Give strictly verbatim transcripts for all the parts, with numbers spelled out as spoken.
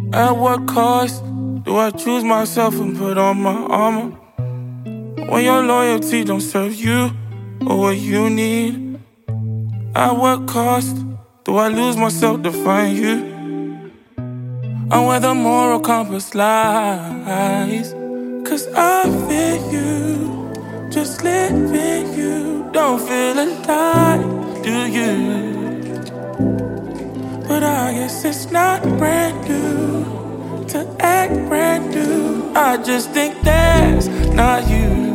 At what cost do I choose myself and put on my armor? When your loyalty don't serve you or what you need. At what cost do I lose myself to find you? And where the moral compass lies. Cause I feel you, just living you. Don't feel alive, do you? But I guess it's not brand new to act brand new. I just think that's not you.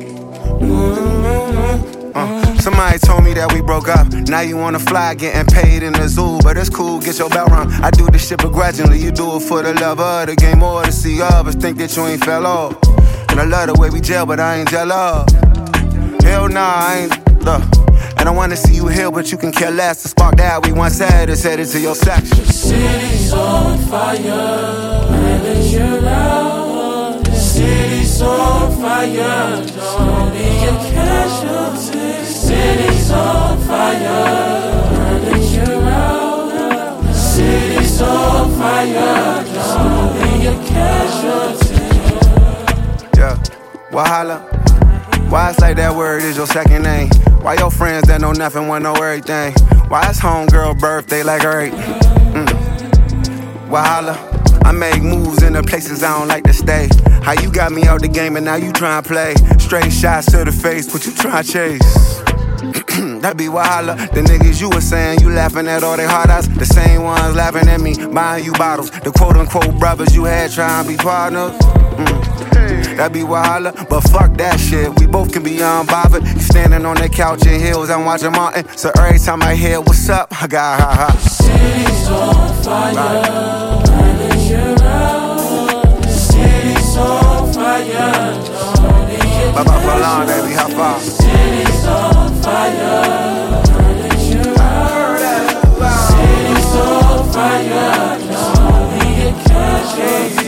Mm-hmm. Uh, somebody told me that we broke up. Now you wanna fly, getting paid in the zoo. But it's cool, get your bell rung. I do this shit begrudgingly. You do it for the love of the game or to see others think that you ain't fell off. And I love the way we gel, but I ain't jealous. Hell nah, I ain't, look. I don't wanna see you here, but you can care less. The spark that we once had is headed to your section. The city's on fire, and you're out. The city's on fire, don't be a casualty. The city's on fire, and you're out. The city's on fire, don't be a casualty. Yeah, Wahala. Why it's like that word is your second name? Why your friends that know nothing want to know everything? Why it's homegirl birthday like her eight? Mm. Wahala. I make moves in the places I don't like to stay. How you got me out the game and now you tryna play? Straight shots to the face, what you tryna chase? That be Wahala. The niggas you was saying you laughing at all they hard eyes. The same ones laughing at me, buying you bottles. The quote unquote brothers you had trying to be partners. Mm. That be Wahala, but fuck that shit. We both can be unbothered. You standing on the couch in hills, I'm watching Martin. So every time I hear what's up, I got ha ha. The city's on fire, and you're out. The city's on fire, don't be a Bye bye for long, baby, how far? The city's on fire, and you're out. The city's on fire, don't be a casualty.